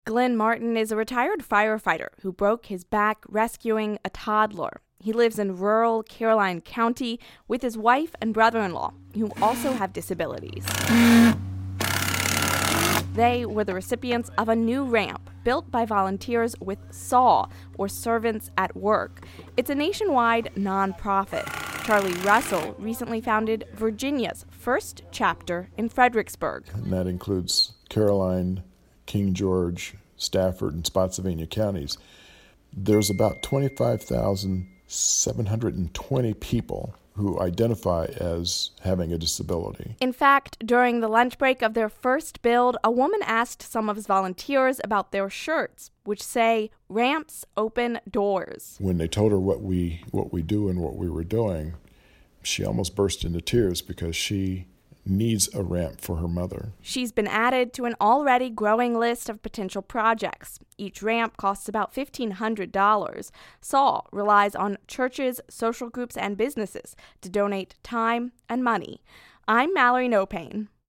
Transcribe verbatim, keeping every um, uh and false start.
Glenn Martin is a retired firefighter who broke his back rescuing a toddler. He lives in rural Caroline County with his wife and brother-in-law, who also have disabilities. They were the recipients of a new ramp built by volunteers with S A W, or Servants at Work. It's a nationwide nonprofit. Charlie Russell recently founded Virginia's first chapter in Fredericksburg. And that includes Caroline, King George, Stafford, and Spotsylvania counties. There's about twenty-five thousand seven hundred twenty people who identify as having a disability. In fact, during the lunch break of their first build, a woman asked some of his volunteers about their shirts, which say, "Ramps open doors." When they told her what we what we do and what we were doing, she almost burst into tears because she needs a ramp for her mother. She's been added to an already growing list of potential projects. Each ramp costs about fifteen hundred dollars. S A W relies on churches, social groups, and businesses to donate time and money. I'm Mallory Nopane.